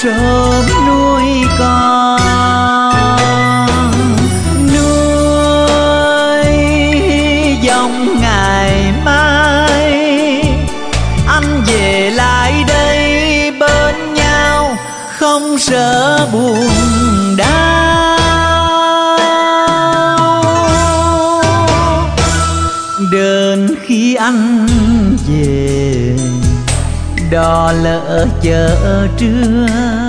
sớm nuôi con, nuôi dòng ngày mai anh về lại đây bên nhau, không sợ buồn đau. Đến khi anh về đò lỡ chợ trưa,